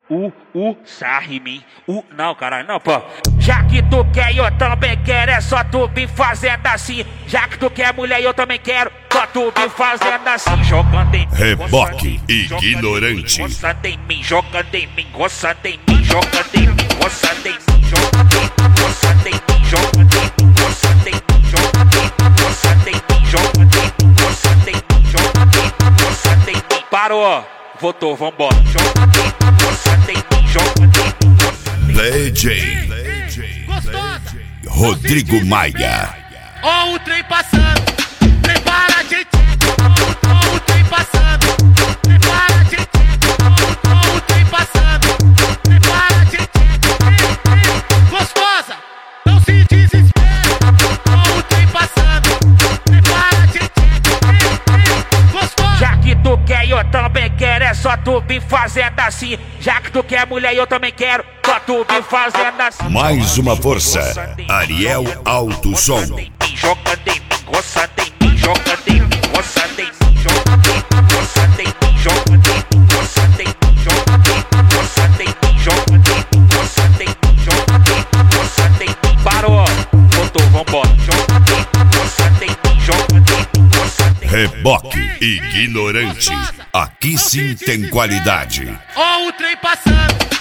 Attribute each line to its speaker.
Speaker 1: Sarra em mim. Não, caralho, não, pô. Já que tu quer e eu também quero, é só tu vir fazendo assim. Já que tu quer mulher e eu também quero, só tu vir fazendo assim. Jogando em mim,
Speaker 2: Reboque ignorante.
Speaker 1: Gostando em mim, jogando em mim, gostando em mim, jogando em mim, gostando em mim, jogando em mim, gostando em mim, jogando em mim, gostando em mim, jogando em mim, gostando em mim, jogando em mim, gostando em mim, jogando em mim, gostando em mim. Parou, voltou, vambora. Jogando em mim, gostando em mim, jogando em mim.
Speaker 2: DJ Rodrigo Maia.
Speaker 3: Ó o trem passando, prepara a gente. Ó o trem passando, prepara a gente. Ó o trem passando, prepara a gente. Gostosa, não se desespere. Ó o trem passando, prepara a gente. Gostosa.
Speaker 1: Já que tu quer e eu também quero, é só tu vir fazendo assim. Já que tu quer mulher e eu também quero, só tu vir fazendo assim.
Speaker 2: Mais uma força, Ariel Alto Som.
Speaker 1: Jogando em mim, gostando em mim, jogando em mim, gostando em mim, jogando em mim, gostando em mim, jogando em mim, gostando em mim, jogando em mim, gostando em mim, jogando em mim, gostando em mim, jogando em mim, gostando em mim. Parou, voltou, vambora. Jogando em mim, gostando em mim, jogando em mim, gostando em mim.
Speaker 2: Reboque ignorante. Aqui sim tem qualidade.
Speaker 3: Ó o trem passando.